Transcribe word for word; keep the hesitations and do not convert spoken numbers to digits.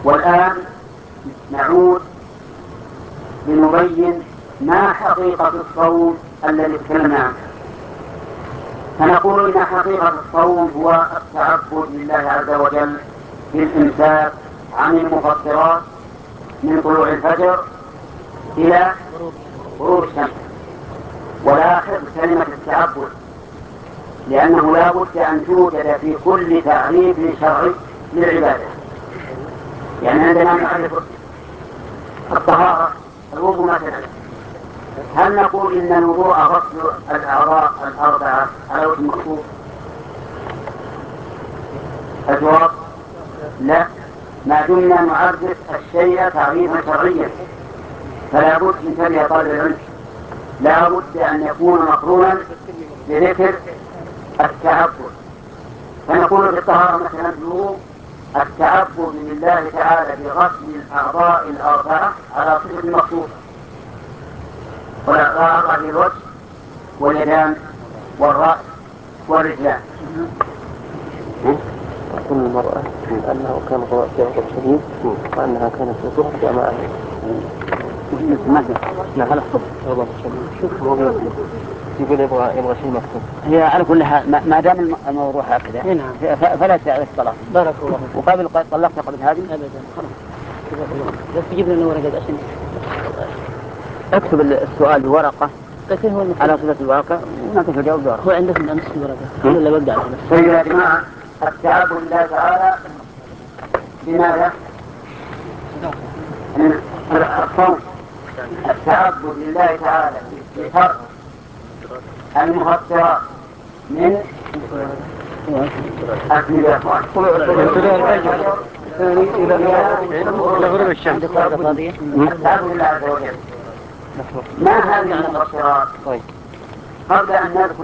والآن نعود لنبين ما حقيقة الصوم الذي تكلمنا عنه. فنقول إن حقيقة الصوم هو التعبد لله عز وجل بالإمساك عن المفطرات من طلوع الفجر إلى غروب الشمس. ولاحظ كلمة التعبد، لأنه لا بد أن توجد في كل تعريف شرعي للعبادة. يعني عندنا نعرف الطهارة الوضوء مثلا، هل نقول إن الوضوء غسل الأعضاء الأربعة على وجه المقصود؟ الجواب لا، ما دمنا نعرف الشيء تعريفا شرعيا. فلا بد من تبع طالب العلم، لا بد أن يكون مقرونا بذكر التعبد. فنقول في الطهارة مثلا الوضوء التعبد لله تعالى بغسل الأعضاء الأربعة على صفة المقصود، والأعضاء في الوجه واليدان والرأس والرجلان. كل المرأة أنه كان في غضب شديد وأنها كانت تطهر جماعة. لا هلا خطب غضب شديد. شوف يقول يبغى يبغى شيء مكتوب. هي على كل حال ما دام الموضوع هكذا فلا تعرف الطلاق. بارك الله. وقبل طلقت قبل هذه أبدا خلاص. بس تجيب لنا ورقة عشان اكتب السؤال بورقة على صفة الورقة ونعطيك الجواب بورقة. هو عندكم أمس الورقة ولا وقع على نفسه؟ طيب يا جماعة، التعبد لله تعالى بماذا؟ الصوم. التعبد لله تعالى بترك المفطرات من أكل الأخوان إلى غروب الشمس. التعبد لله عز وجل. ما هذه المفطرات؟ قبل أن نذكر